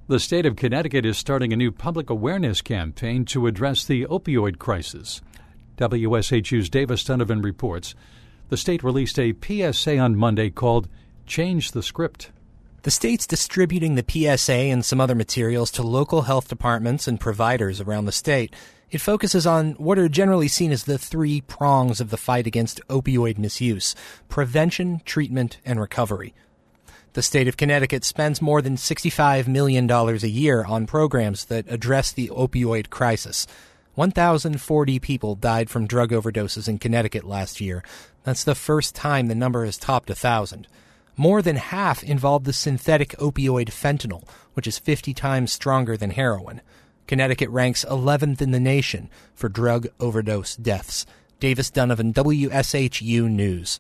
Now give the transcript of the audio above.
The state of Connecticut is starting a new public awareness campaign to address the opioid crisis. WSHU's Davis Donovan reports. The state released a PSA on Monday called Change the Script. The state's distributing the PSA and some other materials to local health departments and providers around the state. It focuses on what are generally seen as the three prongs of the fight against opioid misuse: prevention, treatment, and recovery. The state of Connecticut spends more than $65 million a year on programs that address the opioid crisis. 1,040 people died from drug overdoses in Connecticut last year. That's the first time the number has topped 1,000. More than half involved the synthetic opioid fentanyl, which is 50 times stronger than heroin. Connecticut ranks 11th in the nation for drug overdose deaths. Davis Donovan, WSHU News.